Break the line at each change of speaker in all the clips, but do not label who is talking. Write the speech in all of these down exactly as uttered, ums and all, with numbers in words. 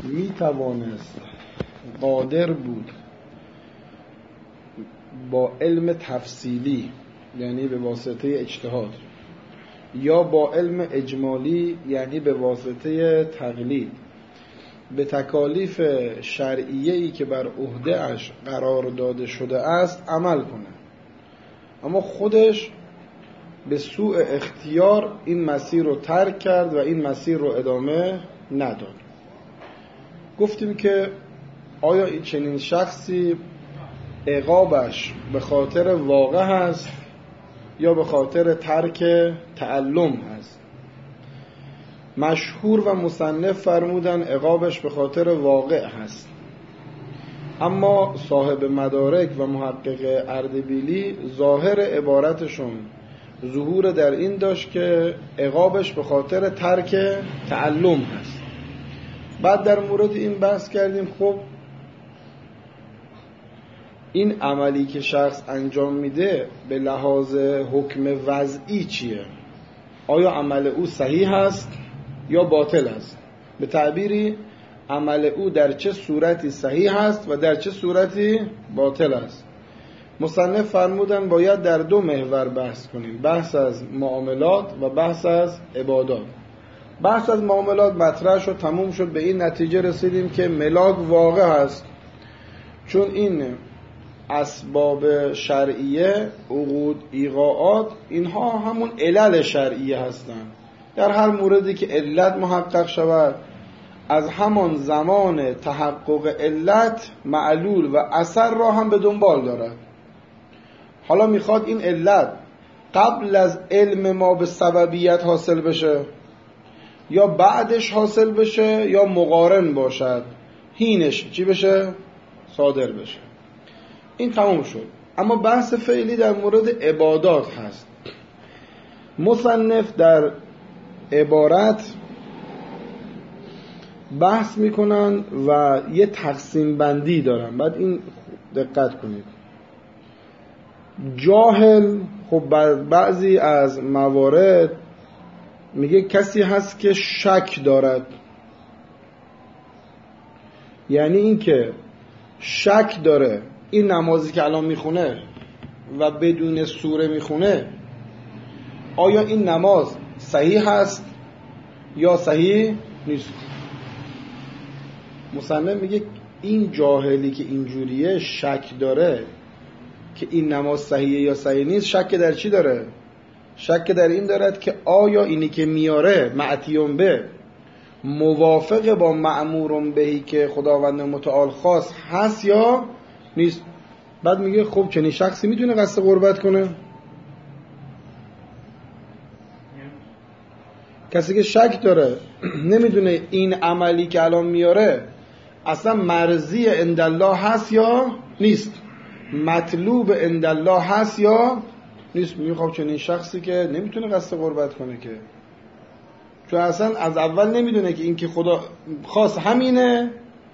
می توانست قادر بود با علم تفصیلی، یعنی به واسطه اجتهاد، یا با علم اجمالی، یعنی به واسطه تقلید، به تکالیف شرعیه‌ای که بر عهده اش قرار داده شده است عمل کنه، اما خودش به سوء اختیار این مسیر رو ترک کرد و این مسیر رو ادامه نداد. گفتیم که آیا این چنین شخصی عقابش به خاطر واقع هست یا به خاطر ترک تعلم هست؟ مشهور و مصنف فرمودن عقابش به خاطر واقع هست، اما صاحب مدارک و محقق اردبیلی ظاهر عبارتشون ظهور در این داشت که عقابش به خاطر ترک تعلم هست. بعد در مورد این بحث کردیم خب این عملی که شخص انجام میده به لحاظ حکم وضعی چیه؟ آیا عمل او صحیح هست یا باطل است؟ به تعبیری عمل او در چه صورتی صحیح است و در چه صورتی باطل است؟ مصنف فرمودن باید در دو محور بحث کنیم، بحث از معاملات و بحث از عبادات. بحث از معاملات مطرح شد، تموم شد، به این نتیجه رسیدیم که ملاک واقع هست، چون این اسباب شرعیه، عقود، ایقاعات، اینها همون علل شرعیه هستند. در هر موردی که علت محقق شود، از همان زمان تحقق علت معلول و اثر را هم به دنبال دارد. حالا میخواد این علت قبل از علم ما به سببیت حاصل بشه یا بعدش حاصل بشه یا مقارن باشد، هینش چی بشه؟ صادر بشه. این تمام شد. اما بحث فعلی در مورد عبادات هست. مصنف در عبارت بحث میکنن و یه تقسیم بندی دارن، بعد این دقت کنید. جاهل خب بعضی از موارد میگه کسی هست که شک دارد، یعنی این که شک داره این نمازی که الان میخونه و بدون سوره میخونه آیا این نماز صحیح هست یا صحیح نیست. مصنف میگه این جاهلی که اینجوریه شک داره که این نماز صحیحه یا صحیح نیست. شک در چی داره؟ شک در این دارد که آیا اینی که میاره معتیون به موافق با مأمورون بهی که خداوند متعال خاص هست یا نیست. بعد میگه خب چنین شخصی میتونه قصد قربت کنه؟ کسی که شک داره نمیدونه این عملی که الان میاره اصلا مرضی عندالله هست یا نیست، مطلوب عندالله هست یا نیست. میگه خب چنین شخصی که نمیتونه قصد قربت کنه که، چون اصلا از اول نمیدونه که این که خدا خاص همینه،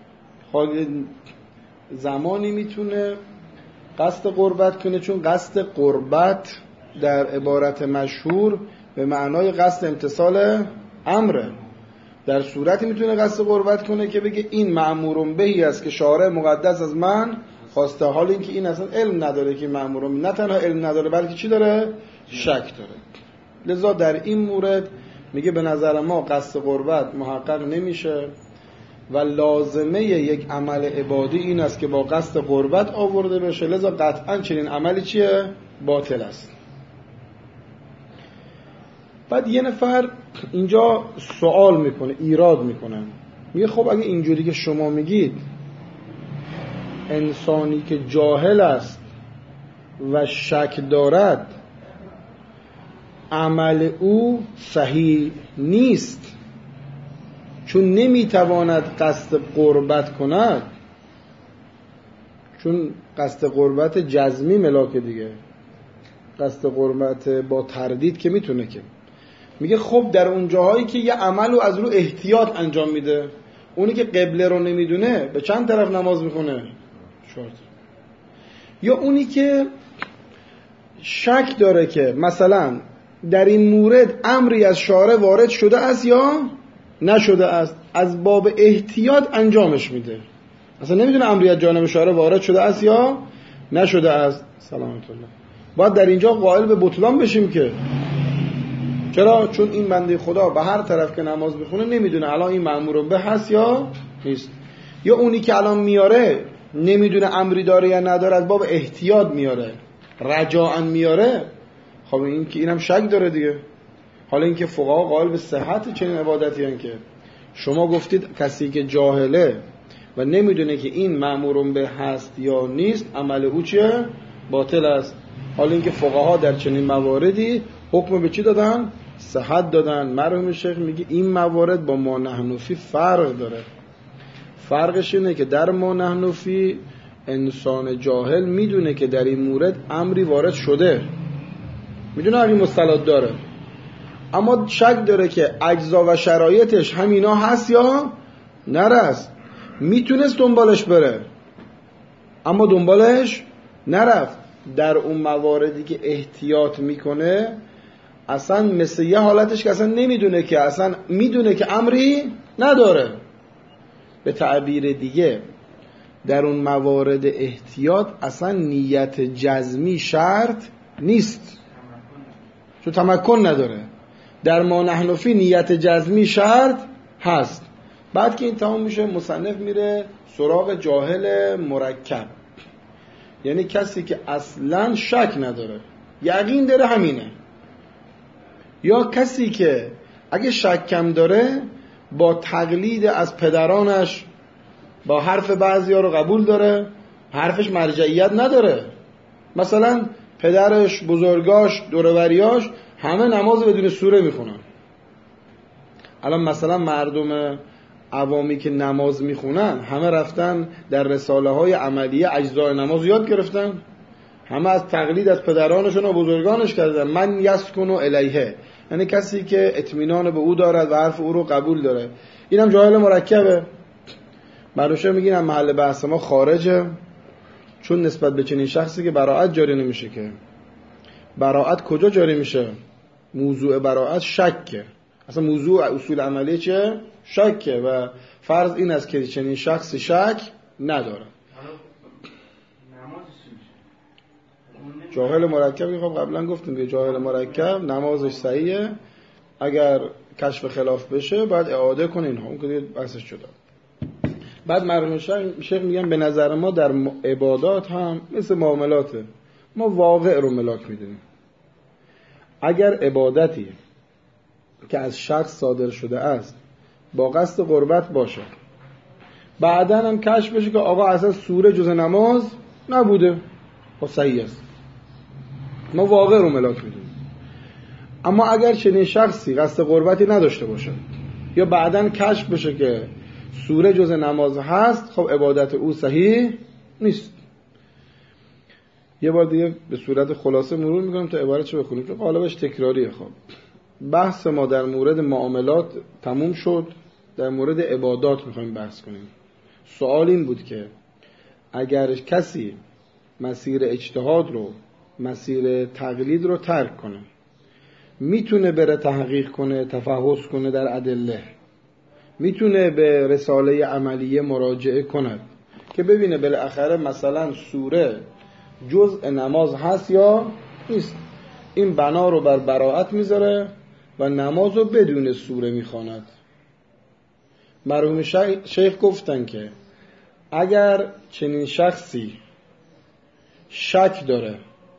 زمانی میتونه قصد قربت کنه، چون قصد قربت در عبارت مشهور به معنای قصد امتثال امره. در صورتی میتونه قصد قربت کنه که بگه این مأمورون بهی است که شارع مقدس از من خواسته، حال این که این اصلا علم نداره که مأمورون، نه تنها علم نداره بلکه چی داره؟ شک داره. لذا در این مورد میگه به نظر ما قصد قربت محقق نمیشه و لازمه یک عمل عبادی این است که با قصد قربت آورده بشه، لذا قطعا چنین عملی چیه؟ باطل است. بعد یه نفر اینجا سوال میکنه، ایراد میکنه، میگه خب اگه اینجوری که شما میگید انسانی که جاهل است و شک دارد عمل او صحیح نیست چون نمیتواند قصد قربت کند، چون قصد قربت جزمی ملاکه دیگه، قصد قربت با تردید که میتونه که. میگه خب در اون جاهایی که یه عملو از رو احتیاط انجام میده، اونی که قبله رو نمیدونه به چند طرف نماز میخونه؟ شورت. یا اونی که شک داره که مثلا در این مورد امری از شارع وارد شده است یا نشده است، از باب احتیاط انجامش میده. اصلا نمیدونه امری از جانب شارع وارد شده است یا نشده است. سلامت الله. باید در اینجا قائل به بطلان بشیم که چرا؟ چون این بنده خدا به هر طرف که نماز بخونه نمیدونه الان این مأمور به هست یا نیست. یا اونی که الان میاره نمیدونه امری داره یا نداره، از باب احتیاط میاره، رجاءً میاره. خب این که اینم شک داره دیگه. حالا اینکه فقها قائل به صحت چنین عبادتی هستند که شما گفتید کسی که جاهله و نمیدونه که این مأمور به هست یا نیست، عمل او چیه؟ باطل است. حالا اینکه فقها در چنین مواردی حکم به چی دادن؟ صحت دادن. مرحوم شیخ میگه این موارد با ما نحنفی فرق داره. فرقش اینه که در ما نحنفی انسان جاهل میدونه که در این مورد امری وارد شده، میدونه این مستلات داره، اما شک داره که اجزا و شرایطش همینا هست یا نرست. میتونست دنبالش بره اما دنبالش نرفت. در اون مواردی که احتیاط میکنه اصلا مثل یه حالتش که اصلا نمیدونه که اصلا میدونه که امری نداره. به تعبیر دیگه در اون موارد احتیاط اصلا نیت جزمی شرط نیست، چون تمکن نداره. در ما نحنفی نیت جزمی شرط هست. بعد که این تمام میشه مصنف میره سراغ جاهل مرکب، یعنی کسی که اصلا شک نداره، یقین داره همینه، یا کسی که اگه شک کم داره با تقلید از پدرانش با حرف بعضیا رو قبول داره، حرفش مرجعیت نداره. مثلا پدرش، بزرگاش، دوروریاش همه نماز بدون سوره میخونن. الان مثلا مردم عوامی که نماز میخونن همه رفتن در رساله های عملیه اجزای نماز یاد گرفتن، همه از تقلید از پدرانشون و بزرگانش کردن. من یسکنو الیه، یعنی کسی که اطمینان به او دارد و حرف او رو قبول داره. اینم جاهل مرکبه. مروشه میگن محل بحث ما خارجه، چون نسبت به چنین شخصی که براءت جاری نمیشه. که براءت کجا جاری میشه؟ موضوع براءت شکه. اصلا موضوع اصول عملی چیه؟ شکه و فرض این است که چنین شخصی شک نداره. جاهل مرکب خب قبلا گفتیم که جاهل مرکب نمازش صحیحه، اگر کشف خلاف بشه بعد اعاده کنه. اینها اون که بحثش شده. بعد مرحوم شیخ میگن به نظر ما در عبادات هم مثل معاملاته، ما واقع رو ملاک میدونیم. اگر عبادتی که از شخص صادر شده است با قصد قربت باشه، بعدن هم کشف بشه که آقا اصلا سوره جز نماز نبوده، خب صحیح است، ما واقع رو ملاک میدونیم. اما اگر چنین شخصی قصد قربتی نداشته باشه یا بعدن کشف بشه که سوره جز نماز هست، خب عبادت او صحیح نیست. یه بار دیگه به صورت خلاصه مرور میکنم تا عبارتشو بخونیم که قالبش تکراریه. خب بحث ما در مورد معاملات تموم شد، در مورد عبادات میخوایم بحث کنیم. سوال این بود که اگر کسی مسیر اجتهاد رو، مسیر تقلید رو ترک کنه، میتونه بره تحقیق کنه، تفحص کنه در ادله، میتونه به رساله عملیه مراجعه کند که ببینه بالاخره مثلا سوره جزء نماز هست یا نیست. این بنا رو بر براءت میذاره و نماز رو بدون سوره میخواند. مرحوم شیخ گفتن که اگر چنین شخصی شک داره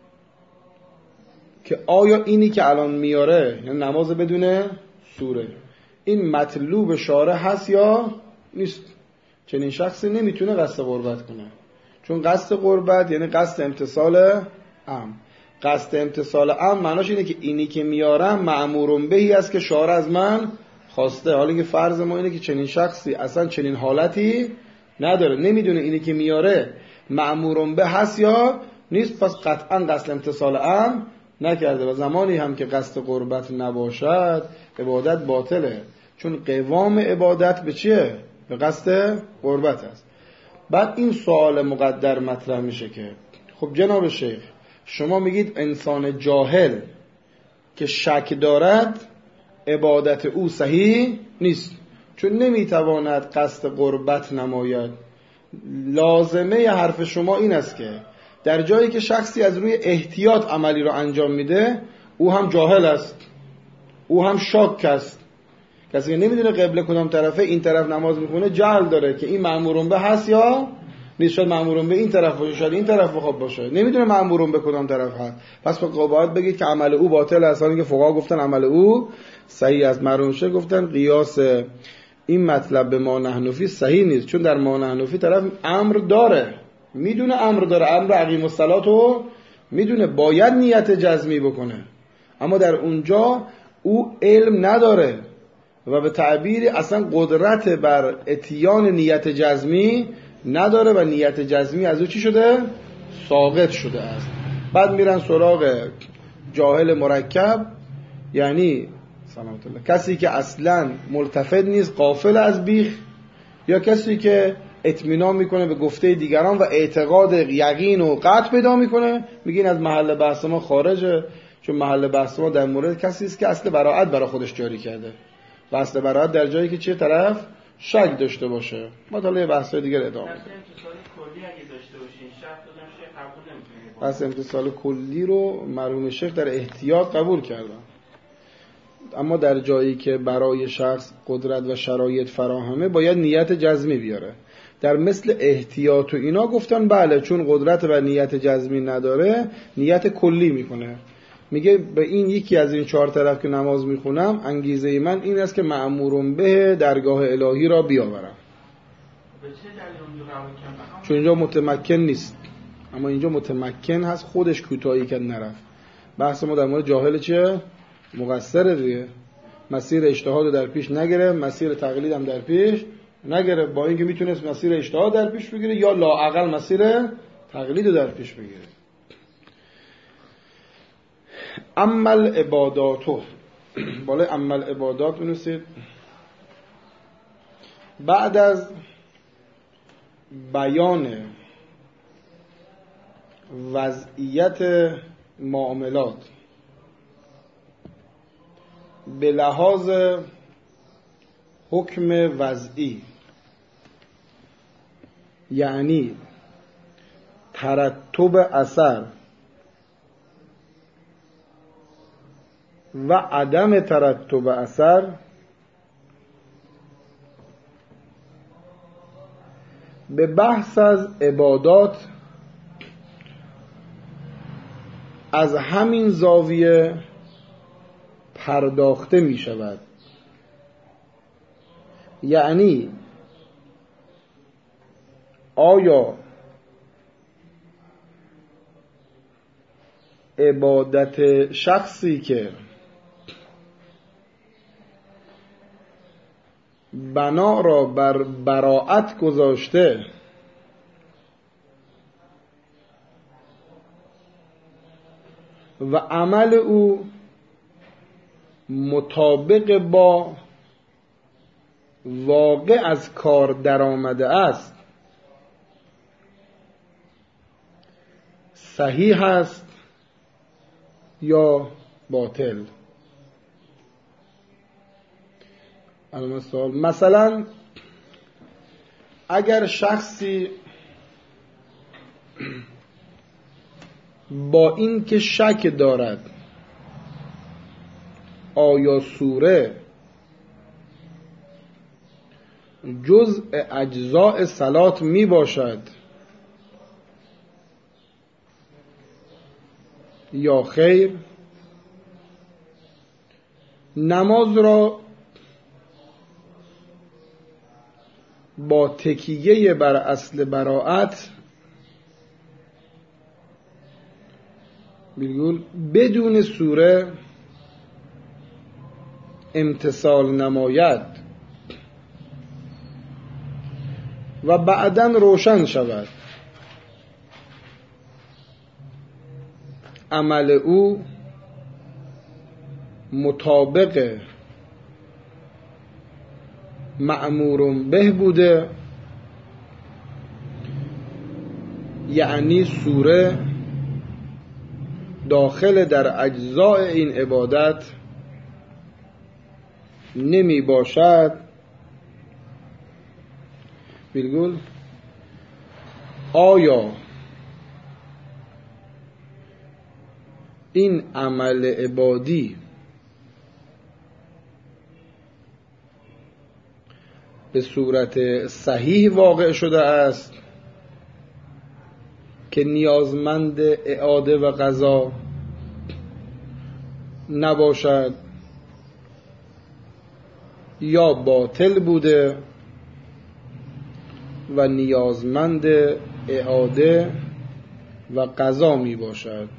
که آیا اینی که الان میاره یعنی نماز بدون سوره این مطلوب شارع هست یا نیست، چنین شخصی نمیتونه قصد قربت کنه، چون قصد قربت یعنی قصد امتثال امر. قصد امتثال امر معناش اینه که اینی که میارم مأمور بهی است که شارع از من خواسته. حالا که فرض ما اینه که چنین شخصی اصلا چنین حالتی نداره، نمیدونه اینی که میاره مأمور به هست یا نیست، پس قطعا قصد امتثال امر نکرده و زمانی هم که قصد قربت نباشد عبادت باطله، چون قوام عبادت به چیه؟ به قصد قربت است. بعد این سوال مقدر مطرح میشه که خب جناب شیخ شما میگید انسان جاهل که شک دارد عبادت او صحیح نیست، چون نمیتواند قصد قربت نماید. لازمه حرف شما این است که در جایی که شخصی از روی احتیاط عملی را انجام میده، او هم جاهل است، او هم شاک است. کسی که نمیدونه قبله کدام طرفه، این طرف نماز میخونه، جهل داره که این مأمورون به هست یا نیست. شاید مأمورون به این طرف باشه، شاید این طرف بخواد باشه، نمیدونه مأمورون به کدام طرف هست. پس باید بگید که عمل او باطل است، حالی که فقها گفتن عمل او صحیح است. مرحوم شیخ گفتن قیاس این مطلب به ما نحن فی صحیح نیست، چون در ما نحن فی طرف امر داره، میدونه امر داره، امر اقیم الصلاتو میدونه، باید نیت جزمی بکنه، اما در اونجا او علم نداره و به تعبیری اصلا قدرت بر اتیان نیت جزمی نداره و نیت جزمی از او چی شده؟ ساقط شده است. بعد میرن سراغ جاهل مرکب، یعنی سلامت الله، کسی که اصلا ملتفت نیست، غافل از بیخ، یا کسی که اطمینان میکنه به گفته دیگران و اعتقاد یقین و قطع پیدا میکنه، میگین از محل بحث ما خارجه، چون محل بحث ما در مورد کسی است که اصل براءت برای خودش جاری کرده و اصل براءت در جایی که چه طرف شک داشته باشه. ما حالا یه بحث‌های دیگه ادامه میدیم. پس امتصال کلی رو مرحوم شیخ در احتیاط قبول کردن، اما در جایی که برای شخص قدرت و شرایط فراهمه باید نیت جزمی بیاره. در مثل احتیاط و اینا گفتن بله، چون قدرت و نیت جزمی نداره نیت کلی میکنه، میگه به این یکی از این چهار طرف که نماز میخونم انگیزه من این است که مأمورم به درگاه الهی را بیاورم. چون اینجا متمکن نیست، اما اینجا متمکن هست، خودش کوتاهی کرد نرفت. بحث ما در مورد جاهل چیه؟ مقصر دیگه، مسیر اجتهاد رو در پیش نگیره، مسیر تقلید هم در پیش نگیره، با اینکه میتونست مسیر اجتهاد در پیش بگیره یا لااقل مسیر تقلید رو در پیش بگیره. عمل عباداتو، بالای عمل عبادات بنویسید. بعد از بیان وضعیت معاملات به لحاظ حکم وضعی، یعنی ترتب اثر و عدم ترتب اثر، به بحث از عبادات از همین زاویه پرداخته می شود. یعنی آیا عبادت شخصی که بنا را بر براءت گذاشته و عمل او مطابق با واقع از کار در آمده است صحیح است یا باطل. مثلا اگر شخصی با این که شک دارد آیا سوره جزء اجزاء صلات می باشد یا خیر، نماز را با تکیه بر اصل براءت بگول بدون سوره امتثال نماید و بعداً روشن شود عمل او مطابق مأمورم به بوده، یعنی سوره داخل در اجزاء این عبادت نمی باشد ویرگول آیا این عمل عبادی به صورت صحیح واقع شده است که نیازمند اعاده و قضا نباشد یا باطل بوده و نیازمند اعاده و قضا می باشد.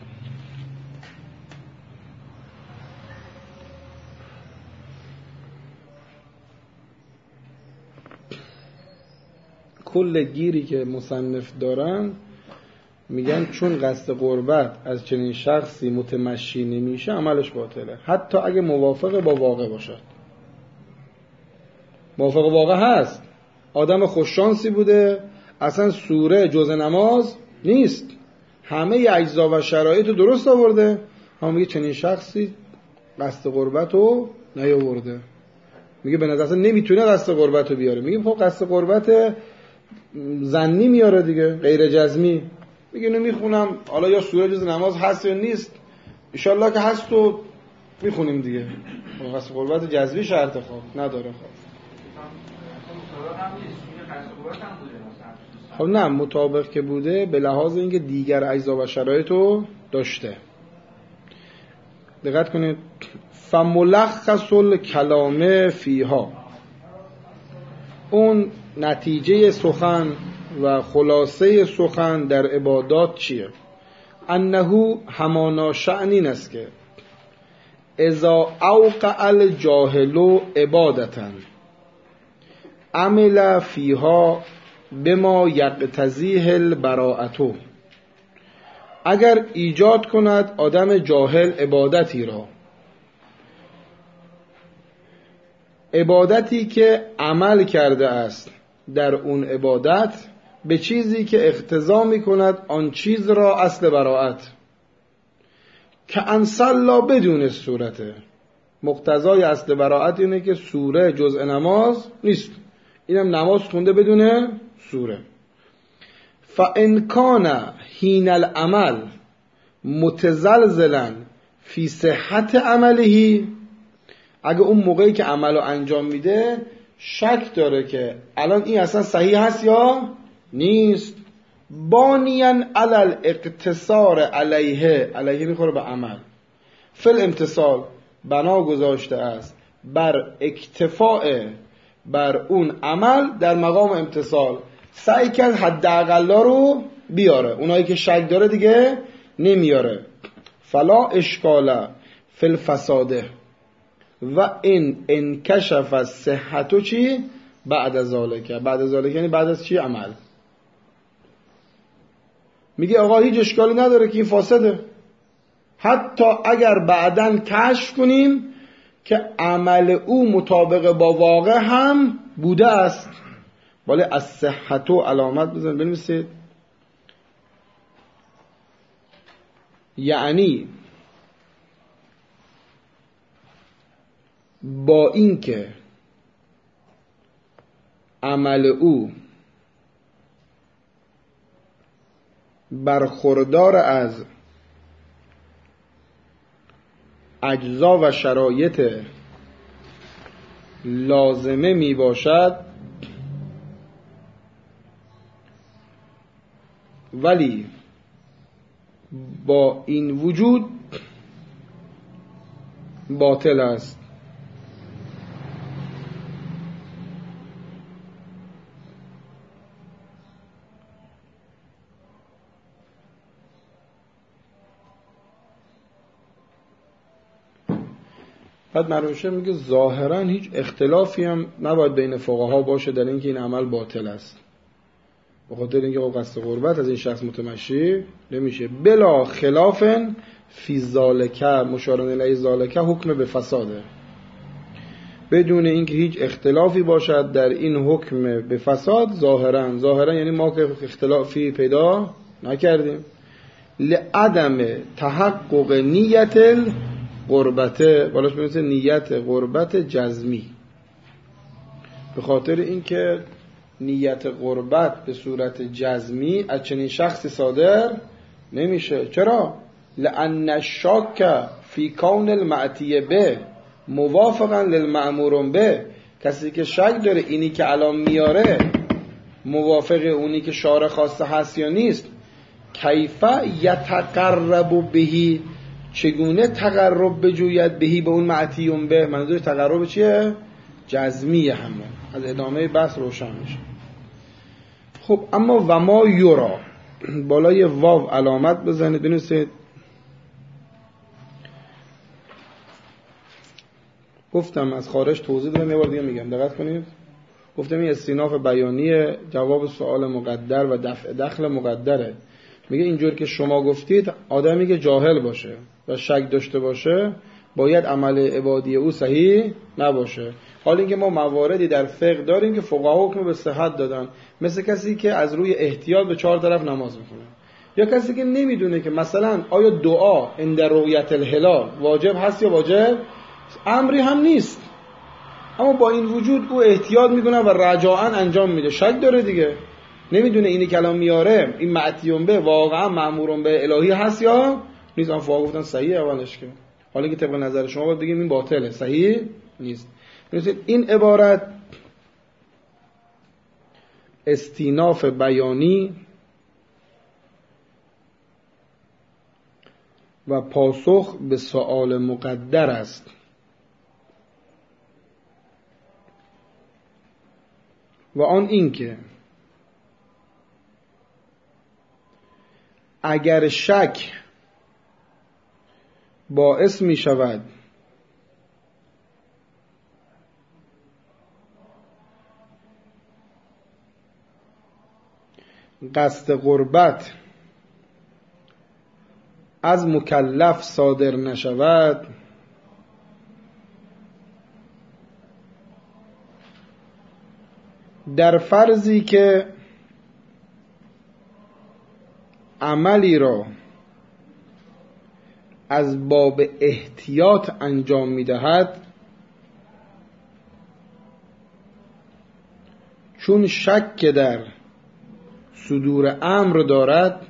کل گیری که مصنف دارن میگن چون قصد قربت از چنین شخصی متمشی نمیشه عملش باطله، حتی اگه موافق با واقع باشد. موافق واقع هست، آدم خوششانسی بوده، اصلا سوره جز نماز نیست، همه اجزا و شرایط رو درست آورده، اما میگه چنین شخصی قصد قربت رو نیاورده. میگه به نظر اصلا نمیتونه قصد قربت رو بیاره. میگه خب قصد قربت ظنی میاره دیگه، غیر جزمی. میگه اینو میخونم، حالا یا سوره جز نماز هست یا نیست، انشالله که هست و میخونیم دیگه. قصد قربت جزمی شرط خواب نداره. خواب خب نه، مطابق که بوده به لحاظ اینکه دیگر اجزا و شرایط رو داشته. دقت کنید، فملخص الکلام فیها، اون نتیجه سخن و خلاصه سخن در عبادات چیه؟ انه همانا شأن این است که اذا اوقع الجاهل عبادتا عمل فیها بما یقتضیه البراءة، اگر ایجاد کند آدم جاهل عبادتی را، عبادتی که عمل کرده است در اون عبادت به چیزی که اقتضا می کند آن چیز را اصل براءت، که انصلا بدون صورته، مقتضای اصل براءت اینه که سوره جزء نماز نیست، اینم نماز خونده بدون سوره. فان کان حین العمل متزلزلا فی صحت عمله، اگه اون موقعی که عملو انجام میده شک داره که الان این اصلا صحیح هست یا نیست، بانیان علی الاقتصار علیه، علیه میخوره به عمل، فل امتصال بنا گذاشته است بر اکتفاء بر اون عمل در مقام امتصال، سعی کرد حداقلا رو بیاره، اونایی که شک داره دیگه نمیاره. فلا اشکال فی الفساده و این انکشف از صحتو چی؟ بعد از ذالک. بعد از ذالک یعنی بعد از چی؟ عمل. میگه آقا هیچ اشکالی نداره که این فاسده، حتی اگر بعداً کشف کنیم که عمل او مطابق با واقع هم بوده است، ولی از صحتو علامت بزن بنویسید، یعنی با این که عمل او برخوردار از اجزا و شرایط لازمه می باشد، ولی با این وجود باطل است. بعد مروشه میگه ظاهرا هیچ اختلافی هم نباید بین فقها باشه در اینکه این عمل باطل است، به خاطر اینکه قصد قربت از این شخص متمشی نمیشه. بلا خلاف فی ذالک، مشار الیه ذالک حکم به فساده، بدون اینکه هیچ اختلافی باشد در این حکم به فساد. ظاهرا ظاهرا یعنی ما که اختلافی پیدا نکردیم. لعدم تحقق نیت قربته، بالاش بنویسه نیت قربت جزمی، به خاطر اینکه نیت قربت به صورت جزمی از چنین شخصی صادر نمیشه. چرا؟ لأن الشاک فی کون المعتی به موافقا للمأمور به، کسی که شک داره اینی که الان میاره موافق اونی که شارع خواسته هست یا نیست، کیف یتقرب بهی، چگونه تقرب بجوید بهی به اون معتیون به. منظور تقرب چیه؟ جزمیه. همه از ادامه بحث روشن میشه. خب اما و ما یورا، بالای واو علامت بزنید بنویسید. گفتم از خارج توضیح دادم، یه بار دیگه میگم دقت کنید. گفتم این استیناف بیانی جواب سوال مقدر و دفع دخل مقدره. میگه اینجور که شما گفتید آدمی که جاهل باشه و شک داشته باشه باید عمل عبادی او صحیح نباشه. حال اینکه ما مواردی در فقه داریم که فقها حکم به صحت دادن، مثل کسی که از روی احتیاط به چهار طرف نماز میخونه، یا کسی که نمیدونه که مثلا آیا دعا عند رؤیت الهلال واجب هست یا واجب امری هم نیست، اما با این وجود او احتیاط میکنه و رجاءً انجام میده. شک داره دیگه، نمیدونه اینی کلام میاره این معتیون به واقعا مأمورون به الهی هست یا نیست. اما فقها گفتن صحیح اولش، که حالا که طبق نظر شما باید بگیم این باطله، صحیح نیست. این عبارت استیناف بیانی و پاسخ به سؤال مقدر است. و آن این که اگر شک باعث می شود قصد قربت از مکلف صادر نشود، در فرضی که عملی را از باب احتیاط انجام می‌دهد، چون شک در صدور امر دارد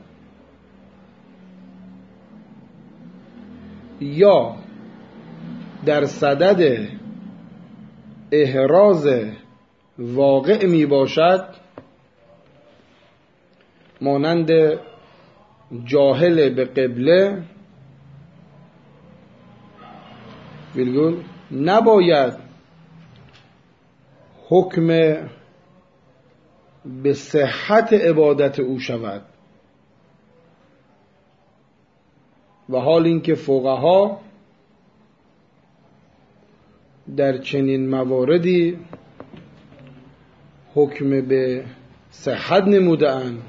یا در صدد احراز واقع می باشد، مانند جاهل به قبله ویرگول، نباید حکم به صحت عبادت او شود. و حال اینکه فقها در چنین مواردی حکم به صحت نموده‌اند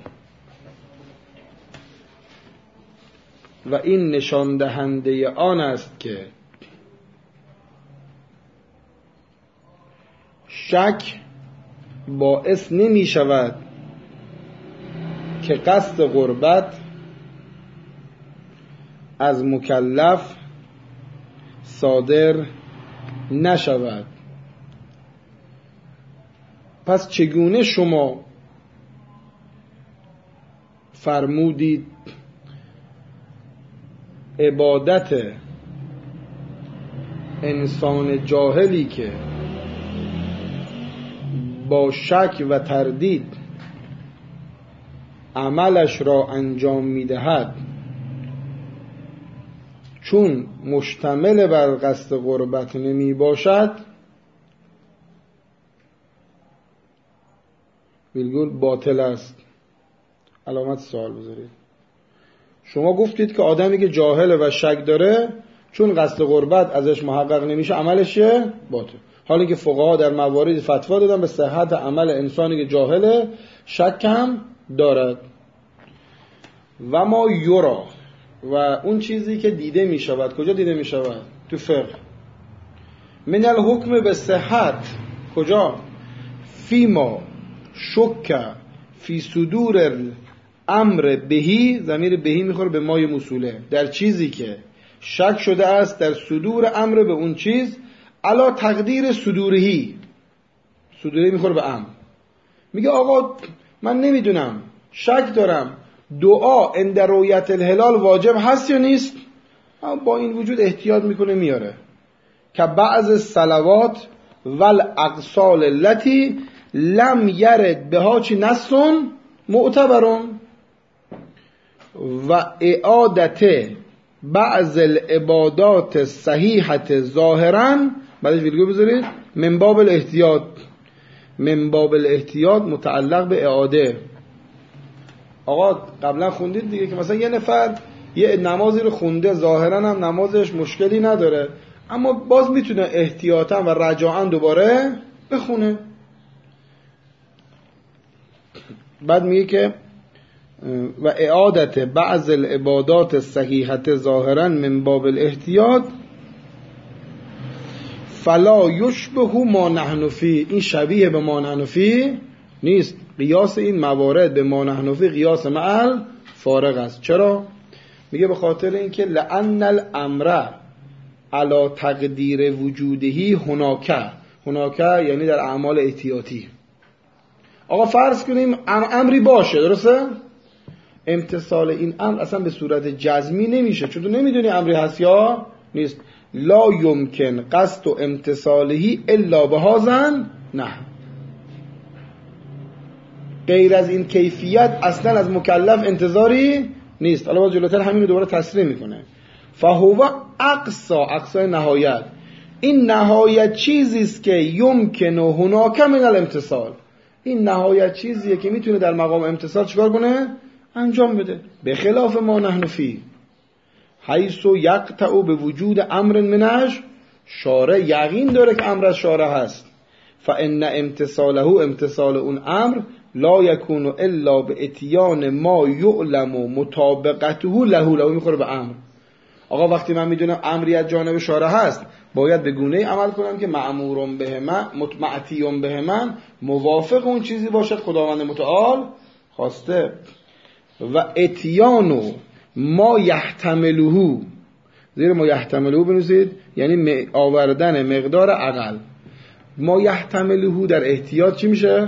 و این نشان دهنده آن است که شک باعث نمی شود که قصد قربت از مکلف صادر نشود. پس چگونه شما فرمودید عبادت انسان جاهلی که با شک و تردید عملش را انجام می‌دهد، چون مشتمل بر قصد قربت نمی باشد، ویرگول باطل است. علامت سوال بذارید. شما گفتید که آدمی که جاهل و شک داره چون قصد قربت ازش محقق نمیشه عملش باطل. حالا که فقها در موارد فتوا دادن به صحت عمل انسانی که جاهل شک هم دارد. و ما یورا، و اون چیزی که دیده می شود، کجا دیده می شود؟ تو فقه. من الحکم به صحت، کجا؟ فیما شک فی صدور امر بهی، ضمیر بهی میخوره به مای موصوله، در چیزی که شک شده است در صدور امر به اون چیز، علا تقدیر صدورهی، صدورهی میخوره به امر، میگه آقا من نمیدونم، شک دارم، دعا عند رؤیت الهلال واجب هست یا نیست؟ با این وجود احتیاط میکنه میاره که بعض الصلوات والاقصال التي لم يرد بها چی نصن معتبرون و اعادت بعض العبادات صحیحت ظاهرا، بعدش ویرگول بذارید، من باب الاحتیاط. من باب الاحتیاط متعلق به اعاده. آقا قبلا خوندید دیگه که مثلا یه نفر یه نمازی رو خونده، ظاهرا هم نمازش مشکلی نداره، اما باز میتونه احتیاطا و رجاعا دوباره بخونه. بعد میگه که و اعادت بعض العبادات صحیحت ظاهرا من باب الاحتیاط فلا یشبه ما نحن فی، این شبیه به ما نحن فی نیست. قیاس این موارد به ما نحن فی قیاس معل فارغ است. چرا؟ میگه به خاطر اینکه لأن الامر علی تقدیر وجودهی هناک، هناک یعنی در اعمال احتیاطی. آقا فرض کنیم امری باشه، درسته؟ امتصال این امر اصلا به صورت جزمی نمیشه، چون تو نمیدونی امری هست یا نیست. لا یمکن قصد و امتصالهی الا بهذا، نه، غیر از این کیفیت اصلا از مکلف انتظاری نیست. حالا باز جلوتر همین رو دوباره تصریح میکنه. فهو اقصا، اقصای نهایت، این نهایت چیزی است که یمکن و هناک من الامتصال، این نهایت چیزیه که میتونه در مقام امتصال چیکار کنه؟ انجام بده. به خلاف ما نحن فی حیث یقطع به وجود امر منش شارع، یقین داره که امر از شارع هست. فان امتصاله، امتصال اون امر، لا یکون الا به اتیان ما یعلم و مطابقته له، له میخوره به امر. آقا وقتی من میدونم امری از جانب شارع هست، باید به گونه‌ای عمل کنم که مأمورم به من، متمعتیم به من، موافق اون چیزی باشد خداوند متعال خواسته. و اتیانو ما یحتملهو، زیر ما یحتملهو بنویسید، یعنی آوردن مقدار اقل. ما یحتملهو در احتیاط چی میشه؟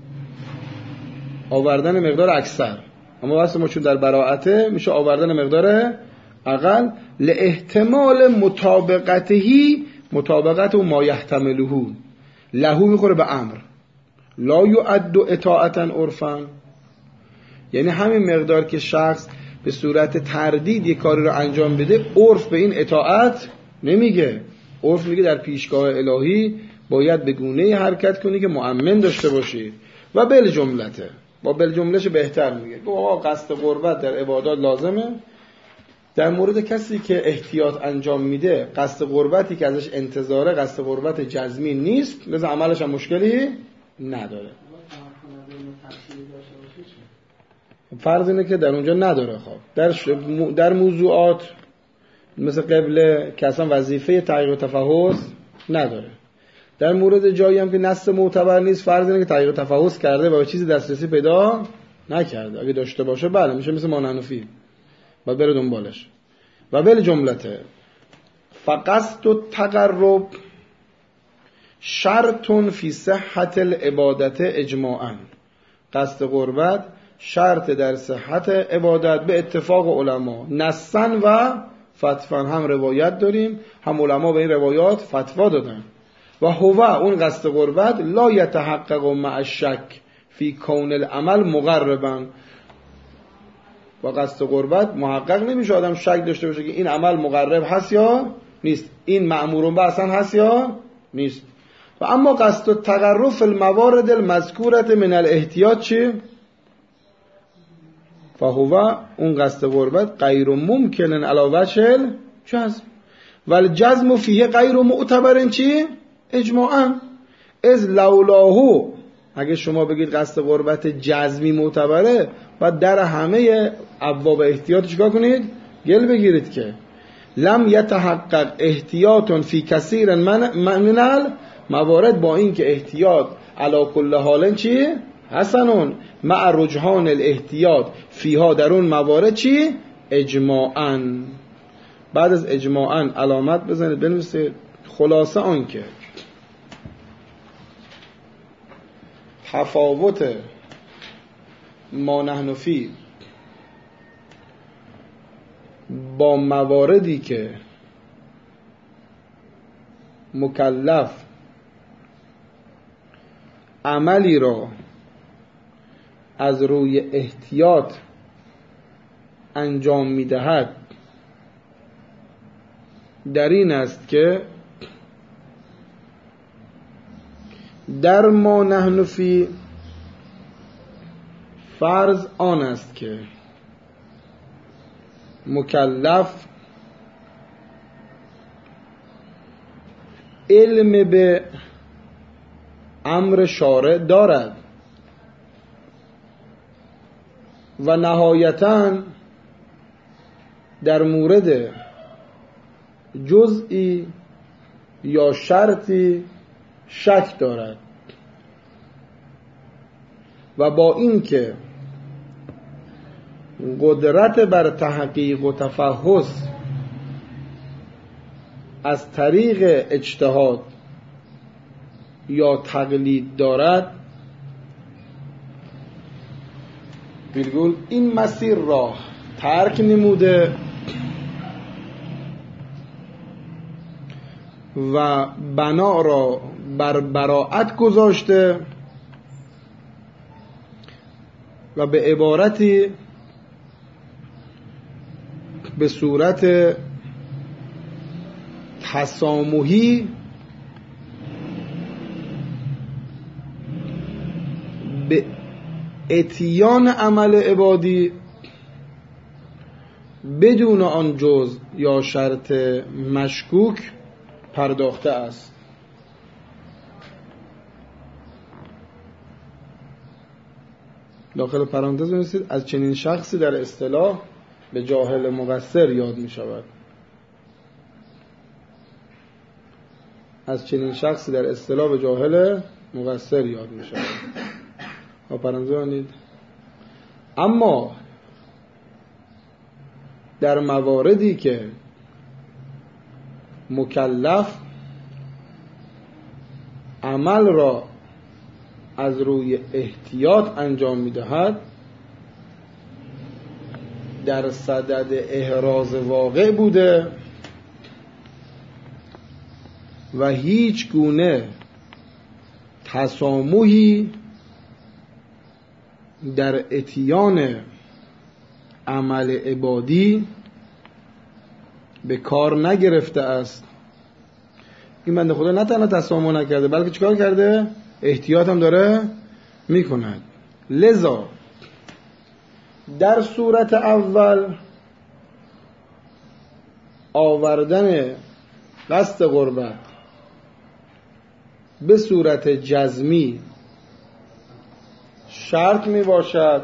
آوردن مقدار اکثر. اما واسه ما چون در براءته میشه آوردن مقدار اقل. لاحتمال مطابقتهی، مطابقت و ما یحتملهو، لهو میخوره به امر. لا یعد اطاعتا عرفا، یعنی همین مقدار که شخص به صورت تردید یک کاری رو انجام بده، عرف به این اطاعت نمیگه. عرف میگه در پیشگاه الهی باید به گونه‌ای حرکت کنی که مؤمن داشته باشی. و بل جملته، با بل جملهش بهتر میگه آقا قصد قربت در عبادات لازمه. در مورد کسی که احتیاط انجام میده، قصد قربتی که ازش انتظاره قصد قربت جزمی نیست، لذا عملش هم مشکلی نداره. فرض اینه که در اونجا نداره. خب در در موضوعات مثل قبله که اصلا وظیفه تحقیق و تفحص نداره. در مورد جایی هم که نص معتبر نیست، فرض اینه که تحقیق و تفحص کرده و به چیزی دسترسی پیدا نکرده. اگه داشته باشه بله میشه مثل مانعنفی، باید بره دنبالش. و بل جملته فقصد و تقرب شرطون فی صحت العبادت اجماعا، قصد قربت شرط در صحت عبادت به اتفاق علما، نصاً و فتواً. هم روایت داریم هم علما به این روایات فتوا دادن. و هو اون قصد قربت لا یتحقق مع الشک فی کون العمل مقربا، و قصد قربت محقق نمیشه آدم شک داشته باشه که این عمل مقرب هست یا نیست، این مأمورون به اصلا هست یا نیست. و اما قصد التقرب فی الموارد المذکورة من الاحتیاط چی؟ فهو اون قصد قربت غیر ممکن علی وجه الجزم و الجزم فیه غیر معتبر چی؟ اجماعا. از لولاه، اگه شما بگید قصد قربت جزمی معتبره، باید در همه ابواب احتیاط چیکار کنید؟ گل بگیرید که لم یتحقق احتیاط فی کثیر من من موارد، با این که احتیاط علی کل حال چی؟ حسنون مع رجحان الاحتیاط فیها، در اون موارد چی؟ اجماعاً. بعد از اجماعاً علامت بزنید بنویسید خلاصه آن که تفاوت ما نحن فی با مواردی که مکلف عملی را از روی احتیاط انجام می‌دهد در این است که در ما نحن فی فرض آن است که مکلف علم به امر شارع دارد و نهایتاً در مورد جزئی یا شرطی شک دارد و با این که قدرت بر تحقیق و تفحص از طریق اجتهاد یا تقلید دارد، ویرگول این مسیر را ترک نموده و بنا را بر براءت گذاشته و به عبارتی به صورت تسامحی به اتیان عمل عبادی بدون آن جزء یا شرط مشکوک پرداخته است. داخل پرانتز بنویسید از چنین شخصی در اصطلاح به جاهل مقصر یاد می شود. از چنین شخصی در اصطلاح به جاهل مقصر یاد می شود. ها پرانتز بنویسید. اما در مواردی که مکلف عمل را از روی احتیاط انجام می‌دهد، در صدد احراز واقع بوده و هیچ گونه تسامحی در اتیان عمل عبادی به کار نگرفته است. این بنده خدا نه تنها تسامح نکرده بلکه چیکار کرده؟ احتیاط هم داره میکند. لذا در صورت اول آوردن قصد قربت به صورت جزمی شرط می باشد،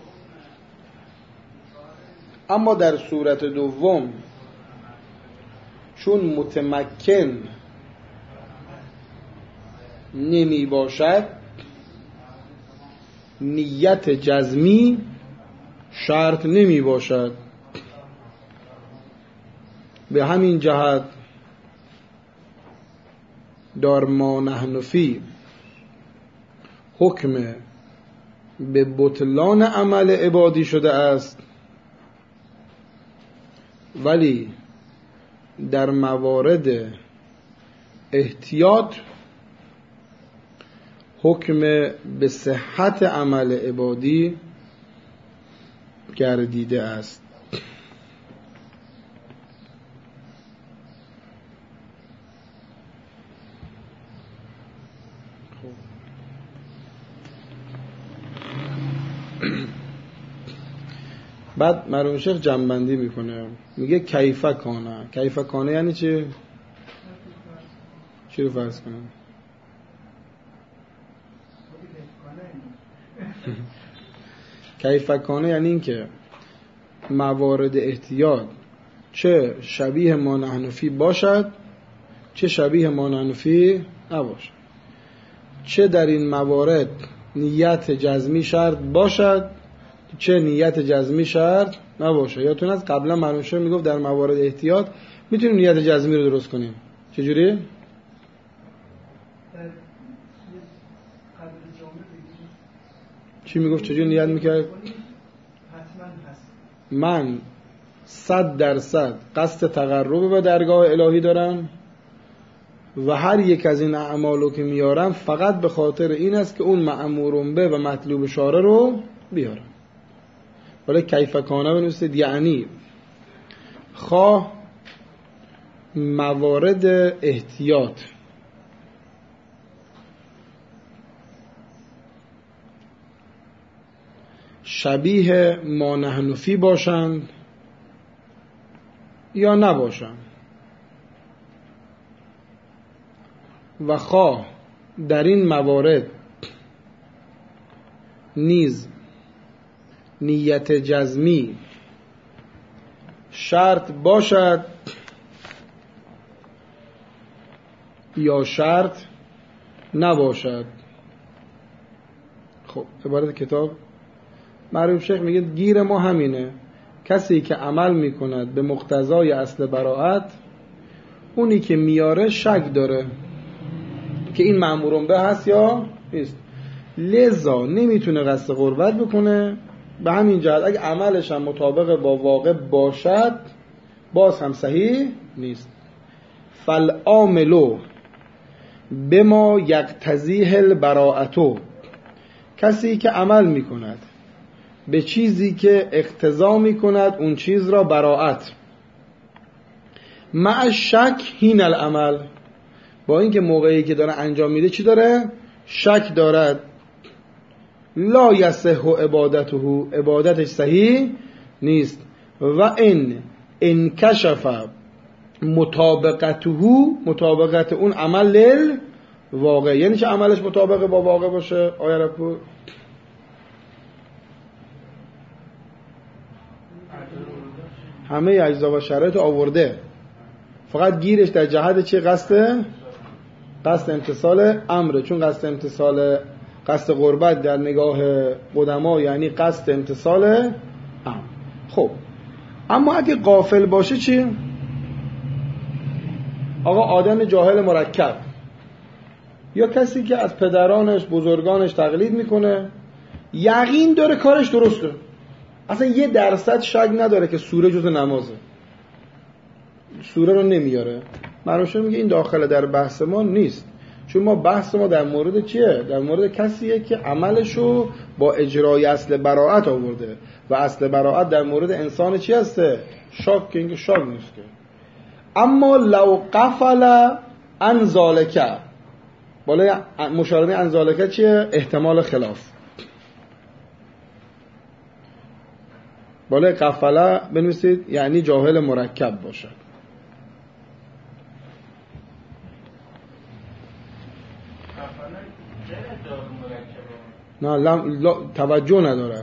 اما در صورت دوم چون متمکن نمی باشد نیت جزمی شرط نمی باشد. به همین جهت در ما نحن فی حکم به بطلان عمل عبادی شده است، ولی در موارد احتیاط حکم به صحت عمل عبادی گردیده است. بعد مرحوم شیخ جنبندی میکنه، میگه کیف کانه. کیف کانه یعنی چی؟ چی رو فرض کنم؟ کیف کانه یعنی این که موارد احتیاط چه شبیه ما نحن فی باشد چه شبیه ما نحن فی نباشد، چه در این موارد نیت جزمی شرط باشد چه نیت جزمی شرط نباشه. یادتون از قبلا مرحوم شیخ میگفت در موارد احتیاط میتونیم نیت جزمی رو درست کنیم. چجوری؟ چی میگفت؟ چجوری نیت میکرد؟ من صد درصد قصد تقرب به درگاه الهی دارم و هر یک از این اعمالو که میارم فقط به خاطر این است که اون مأمورون به و مطلوب شارع رو بیارم. ولی کیف کانه بنویسید، یعنی خواه موارد احتیاط شبیه ما نحن فی باشند یا نباشند و خواه در این موارد نیز نیت جزمی شرط باشد یا شرط نباشد. خب عبارت کتاب معروف شیخ میگه گیر ما همینه، کسی که عمل میکند به مقتضای اصل براءت اونی که میاره شک داره که این مأمورون به هست یا نیست، لذا نمیتونه قصد قربت بکنه. به همین جهت اگه عملش هم مطابق با واقع باشد باز هم صحیح نیست. فالعاملو بما یقتضیه البراءتو، کسی که عمل میکند به چیزی که اقتضا میکند اون چیز را براءت، مع شک هین العمل، با اینکه موقعی که داره انجام میده چی داره؟ شک دارد. لا یصح عبادته، عبادتش صحیح نیست. و ان انکشف مطابقته، مطابقت اون عمل لیل واقع، یعنی چه عملش مطابق با واقع باشه؟ آیا رفو همه اجزا و شرایط آورده، فقط گیرش در جهت چه؟ قصد قصد امتصال امره، چون قصد امتصال قصد قربت در نگاه قدما یعنی قصد امتصال امر. خب اما اگه غافل باشه چی؟ آقا آدم جاهل مرکب یا کسی که از پدرانش بزرگانش تقلید میکنه، یقین داره کارش درسته، اصلا یه درصد شک نداره که سوره جز نمازه، سوره رو نمیاره، مرموشه میگه این داخل در بحث ما نیست، چون ما بحث ما در مورد چیه؟ در مورد کسیه که عملشو با اجرای اصل براءت آورده و اصل براءت در مورد انسان چی هسته؟ شاک، که اینکه شاک نیست که. اما لو قفل عن ذالک، بالای مشارنه عن ذالک چیه؟ احتمال خلاف. بالای قفل بنویسید یعنی جاهل مرکب باشد. نه لم... توجه ندارد،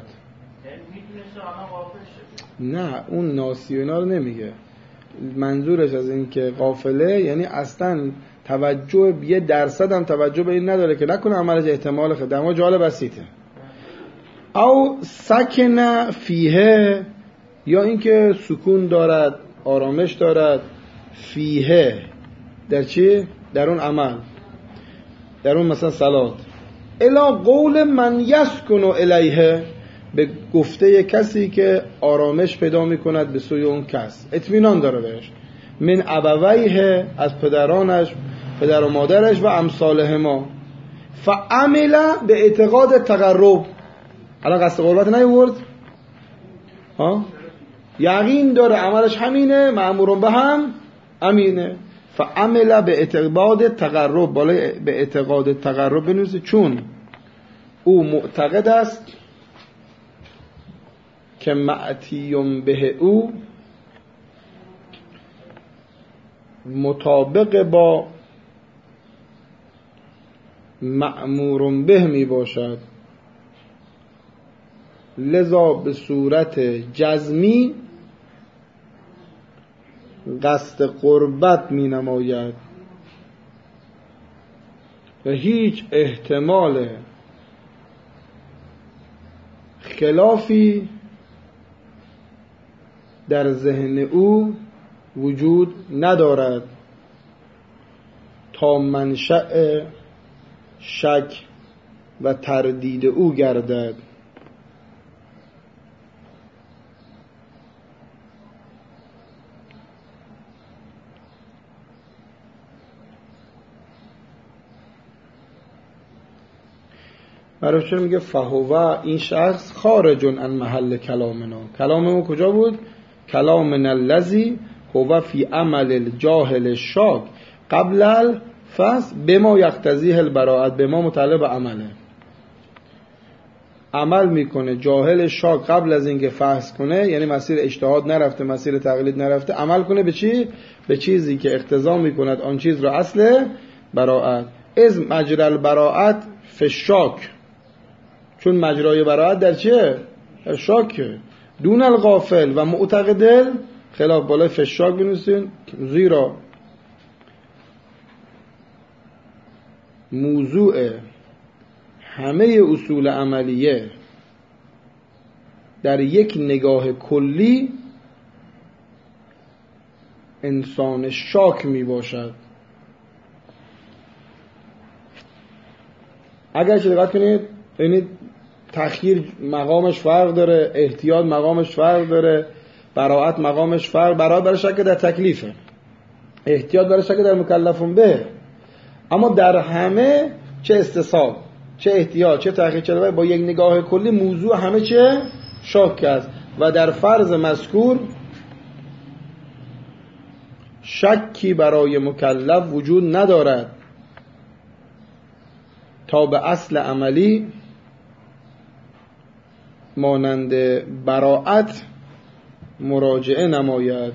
نه اون ناسی و اینا رو نمیگه، منظورش از این که غافله یعنی اصلا توجه یه درصد هم توجه به این نداره که نکنه عملش احتمال خیلی در ما جال بسیطه. او سکن فیه، یا اینکه سکون دارد، آرامش دارد، فیه در چی؟ در اون عمل، در اون مثلا صلات، الا قول من یسکن الیه، به گفته کسی که آرامش پیدا میکند به سوی اون کس، اطمینان داره بهش، من ابویه، از پدرانش، پدر و مادرش و امثالهما، فعمل به اعتقاد تقرب. الان قصد قربت نیورد ها، یقین داره عملش همینه، مأمورون به هم امینه، فعمل به اعتقاد تقرب، بالای به اعتقاد تقرب بنویسید، چون او معتقد است که معتیم به او مطابق با مأمور به می باشد، لذا به صورت جزمی قصد قربت می نماید و هیچ احتمال خلافی در ذهن او وجود ندارد تا منشأ شک و تردید او گردد. برای چون میگه فهو این شخص خارج عن محل کلامنا. کلاممون کجا بود؟ کلامنا الذی هو فی عمل الجاهل الشاک قبل الفصل بما یقتضیه البراءت. بما متعلق به عمله، عمل میکنه جاهل شاک قبل از اینکه فحص کنه، یعنی مسیر اجتهاد نرفته، مسیر تقلید نرفته، عمل کنه به چی؟ به چیزی که اقتضا میکند آن چیز را اصل براءت. از مجرى البراءت فی الشاک، چون مجرای براءت در چیه؟ در شاکه. دون الغافل و معتقد خلاف، بالای فی الشاک بنویسین، زیرا موضوع همه اصول عملیه در یک نگاه کلی انسان شاک می باشد. اگر چه دقت کنید ببینید تأخیر مقامش فرق داره، احتیاط مقامش فرق داره، براءت مقامش فرق. براءت برای شک در تکلیفه، احتیاط برای شک در مکلفون به. اما در همه چه استصحاب، چه احتیاط، چه تأخیر، چه با یک نگاه کلی موضوع همه چه شاک است. و در فرض مذکور شکی برای مکلف وجود ندارد تا به اصل عملی مانند براءت مراجعه نماید.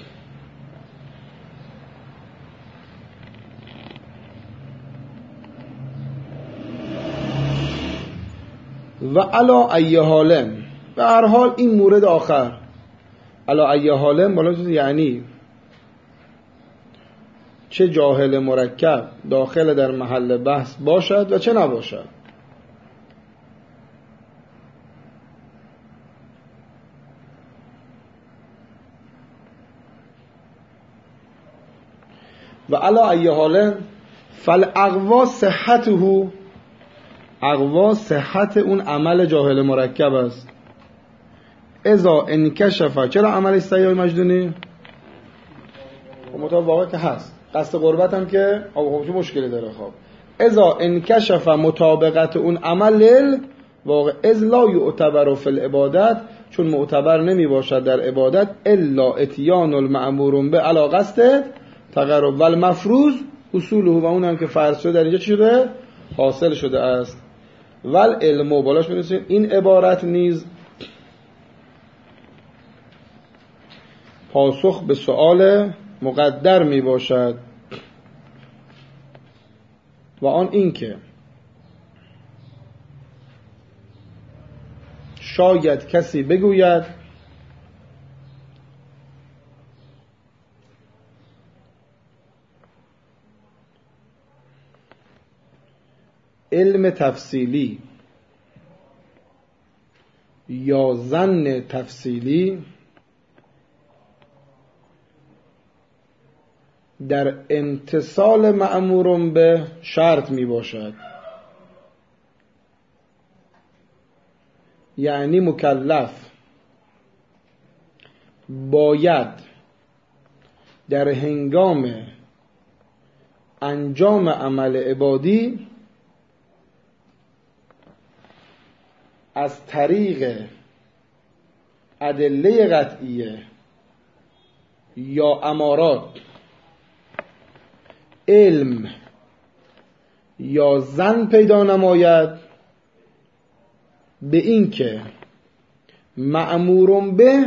و علا ای حالن، به هر حال این مورد آخر علا ای حالن بالا یعنی چه جاهل مرکب داخل در محل بحث باشد و چه نباشد. و علا ای حالن فالاقوا صحته، اقوا صحت اون عمل جاهل مرکب است. اذا انکشف، چرا عمل سیاح مجدونی؟ مطابق واقع که هست، قصد قربت هم که آقا مشکلی داره. خب اذا انکشف مطابقت اون عمل واقع، اذ لا یعتبر فی العبادت، چون معتبر نمی باشد در عبادت الا اتیان المأمور به علی قصد تقرب و المفروض اصوله، و اون هم که فرض شده در اینجا چی شده؟ حاصل شده است. ول علم، بالاش بنویسید این عبارت نیز پاسخ به سؤال مقدر می باشد و آن این که شاید کسی بگوید علم تفصیلی یا ظن تفصیلی در امتصال مأمور به شرط می باشد. یعنی مکلف باید در هنگام انجام عمل عبادی از طریق ادله قطعیه یا امارات علم یا ظن پیدا نماید به این که مأمور به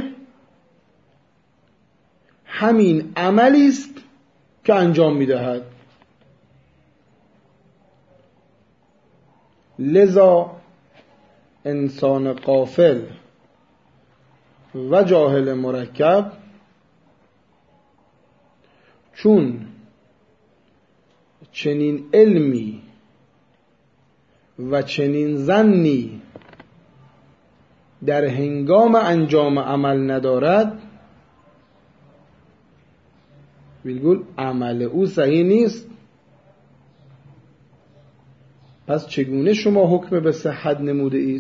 همین عملی است که انجام میدهد. لذا انسان غافل و جاهل مرکب چون چنین علمی و چنین ظنی در هنگام انجام عمل ندارد، بالگل عمل او صحیح نیست. پس چگونه شما حکم به صحت نموده اید؟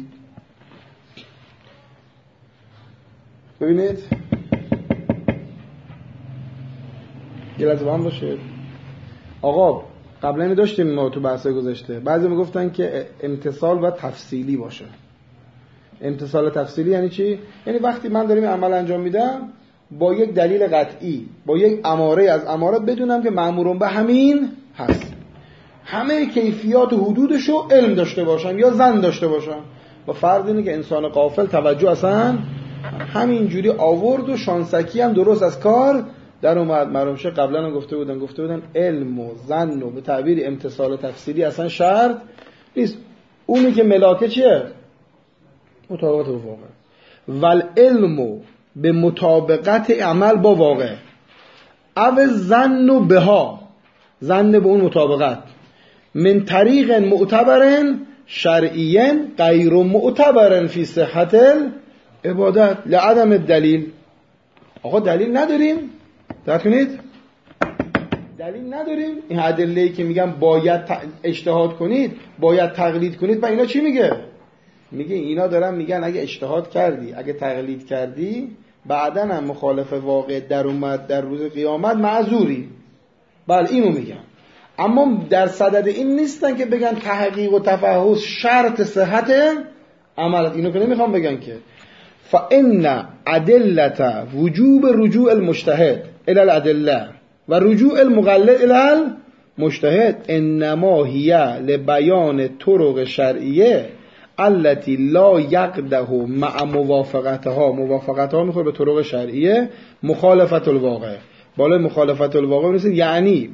ببینید یه لحظه با هم باشید. آقا قبلا اینو داشتیم ما تو بحث گذشته. بعضی میگفتن که امتصال و تفصیلی باشه. امتصال تفصیلی یعنی چی؟ یعنی وقتی من دارم عمل انجام میدم با یک دلیل قطعی، با یک اماره از امارات بدونم که مأمورون به همین هست، همه کیفیات و حدودشو علم داشته باشم یا ظن داشته باشم. با فرض اینه که انسان غافل توجه اصلا همین جوری آورد و شانسکی هم درست از کار در اومد. مرحوم قبلا هم گفته بودن گفته بودن علم و ظن و به تعبیر امتصال تفصیلی اصلا شرط نیست. اونی که ملاکه چیه؟ مطابقت با واقع. والعلم به مطابقت عمل با واقع او ظن بها، ظن به اون مطابقت، من طریق معتبر شرعی غیر معتبر فی صحت العبادت لعدم الدلیل. آقا دلیل نداریم، دقت کنید، دلیل نداریم. این ادله‌ای که میگن باید اجتهاد کنید، باید تقلید کنید، با اینا چی میگه؟ میگه اینا دارن میگن اگه اجتهاد کردی، اگه تقلید کردی، بعداً هم مخالف واقع در اومد در روز قیامت معذوری. بله اینو میگن. اما در صدد این نیستن که بگن تحقیق و تفحص شرط صحت عمل. اینو که نمیخوام بگن که فإن ادلة وجوب رجوع المجتهد الى الادله و رجوع المقلد الى المجتهد انما هي لبیان طرق شرعیه التي لا یقده مع موافقتها. موافقتها میخوره به طرق شرعیه مخالفت الواقع. بالای مخالفت الواقع نیست. یعنی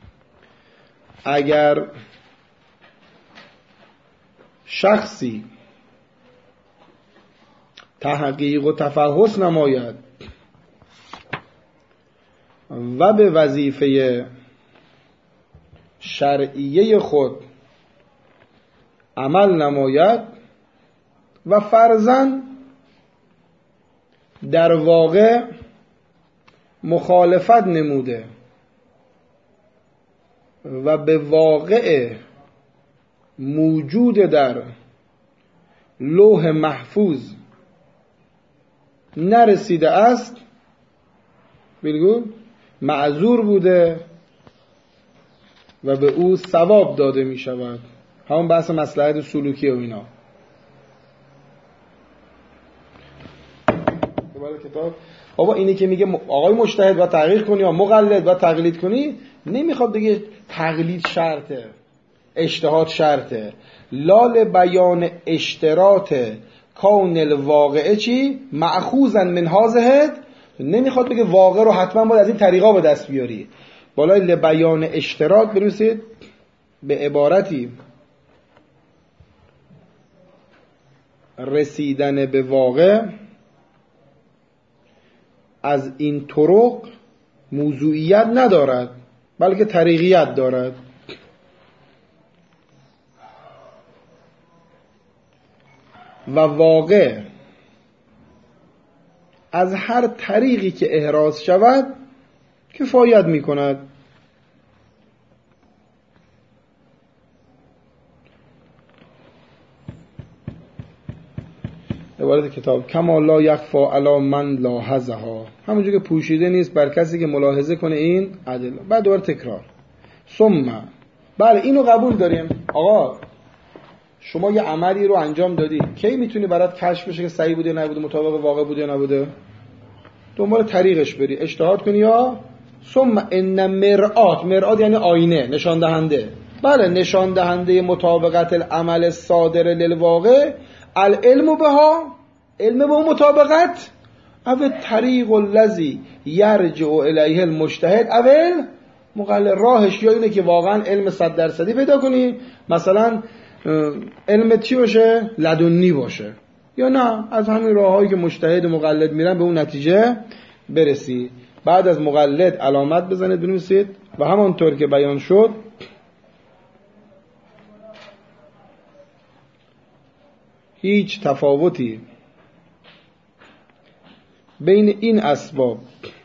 اگر شخصی تحقیق و تفحص نماید و به وظیفه شرعیه خود عمل نماید و فرضاً در واقع مخالفت نموده و به واقع موجود در لوح محفوظ نرسیده است، بگو معذور بوده و به او ثواب داده می شود. همون بحث مصلحت سلوکی و اینا. کتاب بابا اینی که میگه آقای مجتهد و تحقیق کنی یا مقلد و تقلید کنی، نمیخواد بگه تقلید شرطه، اجتهاد شرطه. لال بیان اشتراط کون الواقعه چی؟ مأخوذا من هذه، نمیخواد بگه واقع رو حتما باید از این طریقا به دست بیاری. بالای لبیان اشتراط بنویسید به عبارتی رسیدن به واقع از این طرق موضوعیت ندارد بلکه طریقیت دارد. و واقع از هر طریقی که احراز شود کفایت می کند. عبارت کتاب کما لا یخفا علی من لاحظها، همونجور که پوشیده نیست بر کسی که ملاحظه کنه این ادله. بعد دوباره تکرار. ثم بله اینو قبول داریم آقا شما یه عملی رو انجام دادی، کی میتونی برات کشف بشه که صحیح بوده نبوده، مطابق واقع بوده نبوده؟ دنبال طریقش بری، اجتهاد کنی. یا ثم ان مرآت، مرآت یعنی آینه، نشان دهنده. بله نشان دهنده مطابقت العمل صادر للواقع العلم بها، علم به اون مطابقت، او طریق الذی یرجع الیه المجتهد اول مقلد. راهش یا اینه که واقعا علم صد درصدی پیدا کنی، مثلا علم چی باشه؟ لدنی باشه، یا نه از همین راههایی که مجتهد و مقلد میرن به اون نتیجه برسی. بعد از مقلد علامت بزنید بنویسید و همانطور که بیان شد هیچ تفاوتی بین این اسباب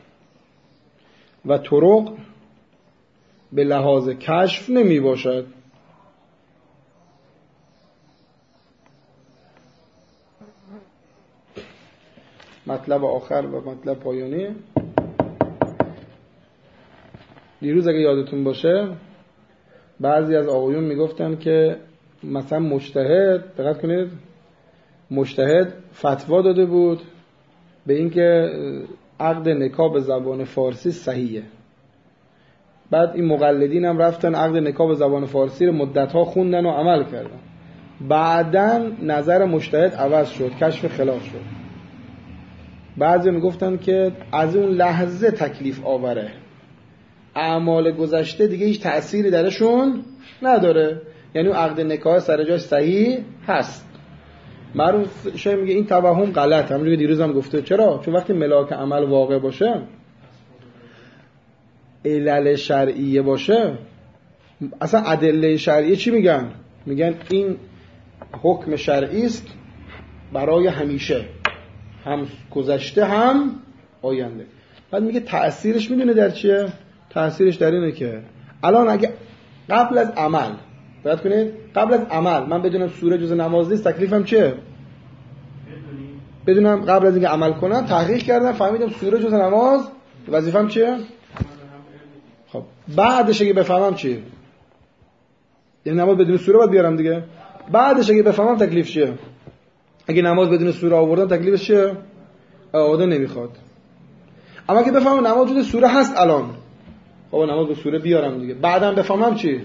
و طرق به لحاظ کشف نمی باشد. مطلب آخر و مطلب پایانی. دیروز اگه یادتون باشه بعضی از آقایون میگفتن که مثلا مجتهد، دقت کنید، مجتهد فتوا داده بود به اینکه عقد نکاح به زبان فارسی صحیحه. بعد این مقلدین هم رفتن عقد نکاح به زبان فارسی رو مدت‌ها خوندن و عمل کردن. بعدن نظر مجتهد عوض شد، کشف خلاف شد. بعضی میگفتن که از اون لحظه تکلیف آوره، اعمال گذشته دیگه هیچ تأثیری درشون نداره، یعنی اون عقد نکاح سر جاش صحیح هست. معروف شاید میگه این توهم غلط، همونجوری که دیروز هم گفته. چرا؟ چون وقتی ملاک عمل واقع باشه، علل شرعیه باشه، اصلا ادله شرعیه چی میگن؟ میگن این حکم شرعی است برای همیشه، هم گذشته هم آینده. بعد میگه تأثیرش میدونه در چیه؟ تأثیرش در اینه که الان اگه قبل از عمل، باید کنید قبل از عمل من بدونم سوره جز نماز نیست، تکلیفم چیه؟ بدونم قبل از اینکه عمل کنم تحقیق کردم فهمیدم سوره جز نماز، وظیفم چیه؟ خب بعدش اگه بفهمم چیه؟ یعنی نماز بدون سوره باید بیارم دیگه. بعدش اگه بفهمم تکلیف چیه؟ اگه نماز بدون سوره آوردن تکلیفش چیه؟ اعاده نمیخواد. اما اگه بفهمم نماز جز سوره هست الان، خب نماز به سوره بیارم دیگه. بعدم بفهمم چی؟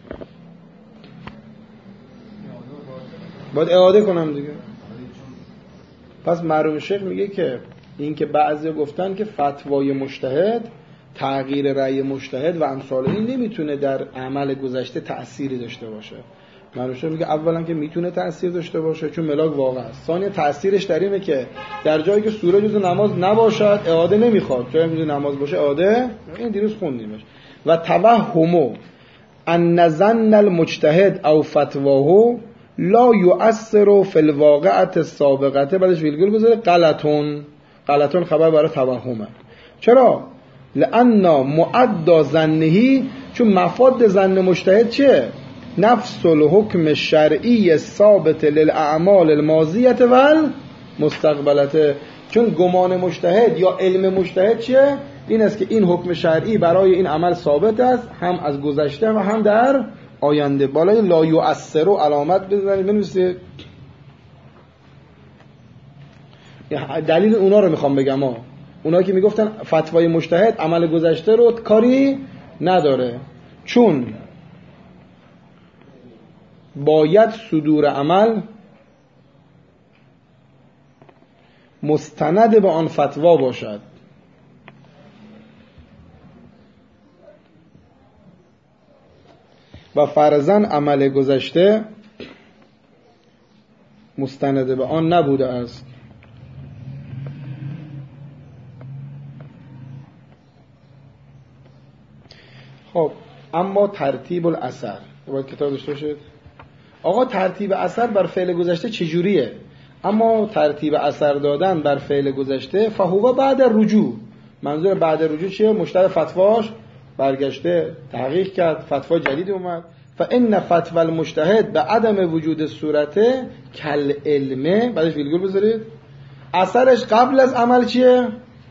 باید اعاده کنم دیگه. پس مرحوم شیخ میگه که این که بعضی گفتن که فتوای مجتهد، تغییر رأی مجتهد و امثال این نمیتونه در عمل گذشته تأثیری داشته باشه. مرحوم شیخ میگه اولا که میتونه تأثیر داشته باشه چون ملاک واقع است. ثانیا تأثیرش در اینه که در جایی که سوره جز نماز نباشد اعاده نمیخواد، جایی که نماز باشه اعاده، این دیروز خوندیمش. و توهمو ان ظن المجتهد او فتواه لا یؤثر فی الواقعه السابقه، بعدش ویلگول بذاره غلطون. غلطون خبر برای توهمه. چرا؟ لأن معد ظنه، چون مفاد ظن مجتهد چیه؟ نفس الحکم الشرعی ثابت للاعمال الماضیه و المستقبله. چون گمان مجتهد یا علم مجتهد چیه؟ این است که این حکم شرعی برای این عمل ثابت است، هم از گذشته و هم در آینده. بالای لا یؤثر و علامت بزنید بنویسید. دلیل اونا رو میخوام بگم ها. اونا که میگفتن فتوای مجتهد عمل گذشته رو کاری نداره، چون باید صدور عمل مستند به آن فتوا باشد. و فرضاً عمل گذشته مستند به آن نبوده است. خب اما ترتیب الاثر باید کتاب داشته باشید. آقا ترتیب اثر بر فعل گذشته چجوریه؟ اما ترتیب اثر دادن بر فعل گذشته فهو بعد رجوع. منظور بعد رجوع چیه؟ مشتری فتواش برگشته، تحقیق کرد، فتوا جدید اومد. فان فتوى المجتهد به عدم وجود صورته کل علمه، بعدش ویلگول بذارید. اثرش قبل از عمل چیه؟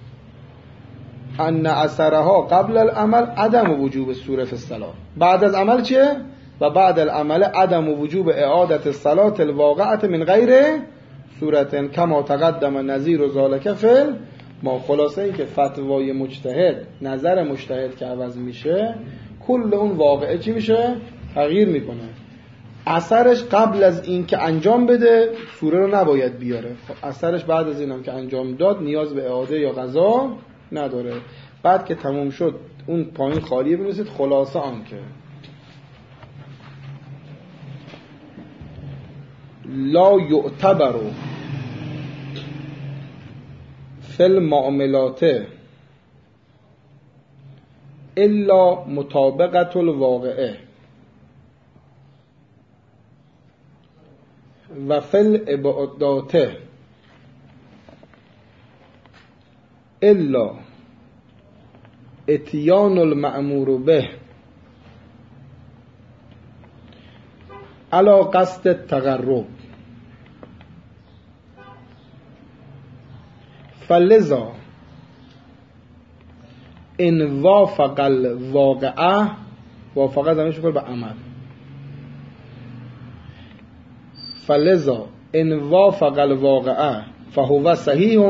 ان اثرها قبل العمل عدم وجوب صورت الصلاه. بعد از عمل چیه؟ و بعد العمل عدم وجوب اعادت الصلاه الواقعه من غیر صورت کما تقدم نظیر ذلک فعل. ما خلاصه این که فتوای مجتهد، نظر مجتهد که عوض میشه، کل اون واقعه چی میشه؟ تغییر میکنه. اثرش قبل از این که انجام بده سوره رو نباید بیاره، اثرش بعد از اینم که انجام داد نیاز به اعاده یا قضا نداره. بعد که تموم شد اون پایین خالیه بنویسید خلاصه آن که لا یعتبر فی المعاملات الا مطابقت الواقعه و فی العبادات الا اتیان المأمور به علی قصد التقرب. فلذا ان وافق الواقعه وافقه زمینش میکنه به عمل. فلذا ان وافق الواقعه فهو صحیح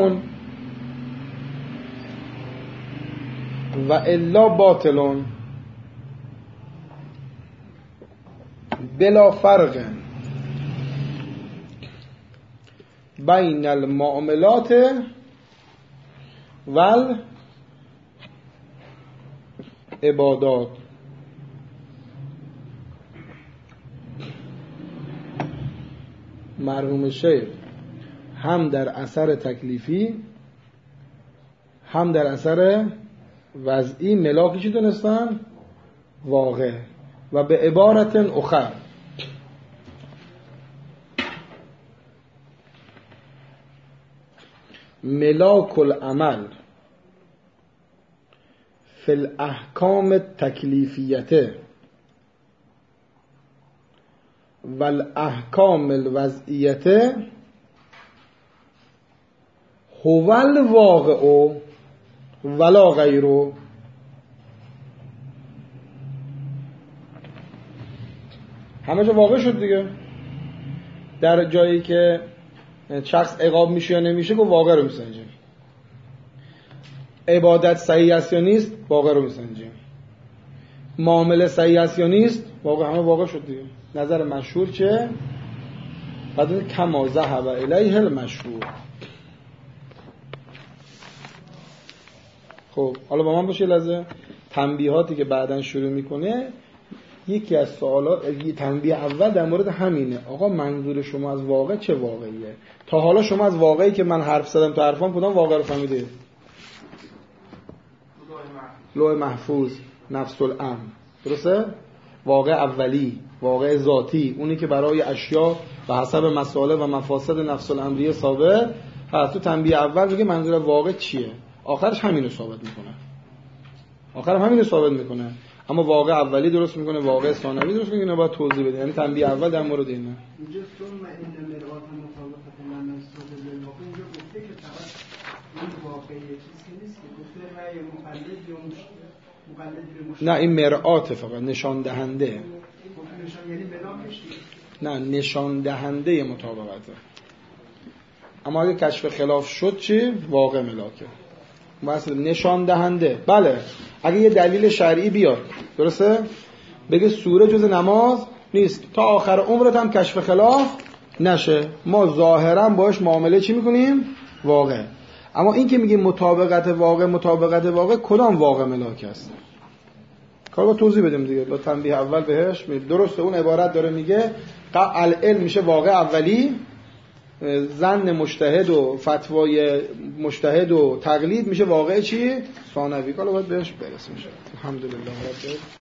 و الا باطل بلا فرق بین المعاملات و عبادات. مرحوم شیخ هم در اثر تکلیفی هم در اثر وضعی ملاکی چی دونستن؟ واقع. و به عبارت اخر ملاک العمل فی الاحکام التکلیفیته و الاحکام الوضعیته هو الواقع ولا غیره. همه جا واقع شد دیگه. در جایی که شخص عقاب میشه یا نمیشه گفت واقع رو میسنجیم. عبادت صحیح است یا نیست واقع رو میسنجیم. معامله صحیح است یا نیست واقع، همه واقع شد دیگه. نظر مشهور چه؟ بعد کما ذهب الیه المشهور. خب حالا با من باشه لحظه. تنبیهاتی که بعداً شروع میکنه، یکی از سوالات، یه تنبیه اول در مورد همینه. آقا منظور شما از واقع چه واقعیه؟ تا حالا شما از واقعی که من حرف زدم تو حرفام کدام واقع رو فهمیده؟ لوح محفوظ، نفس الامر، درسته؟ واقع اولی، واقع ذاتی، اونی که برای اشیا و حسب مصالح و مفاسد نفس الامریه ثابت هست. تو تنبیه اول میگه منظور واقع چیه؟ آخرش همینو ثابت میکنه. آخرم همینو ثابت میکنه. اما واقع اولی درست میکنه، واقع ثانوی درست میکنه، باید توضیح بده. یعنی تنبیه اول در مورد اینه.
اینجا ثم ان مرآت مطابقت من استاد للواقع، اینجا گفته که فقط این واقعی چیزی نیست که گفته رأی مقلد یا مقلد به مشابه.
نه این مرآت فقط نشان دهنده.
نشان یعنی ملاکش.
نه نشان دهنده مطابقته. اما اگه کشف خلاف شد چی؟ واقع ملاکه. مثلا نشان دهنده. بله اگه یه دلیل شرعی بیاد درسته بگه سوره جز نماز نیست تا آخر عمرت هم کشف خلاف نشه، ما ظاهرا باش معامله چی میکنیم؟ واقع. اما این که میگیم مطابقت واقع مطابقت واقع کدام واقع ملاک است؟ کار با توضیح بدیم دیگه. با تنبیه اول بهش درسته. اون عبارت داره میگه العلم میشه واقع اولی، ظن مجتهد و فتوای مجتهد و تقلید میشه واقع چی؟ ثانوی. حالا باید بهش برسیم. الحمدلله رب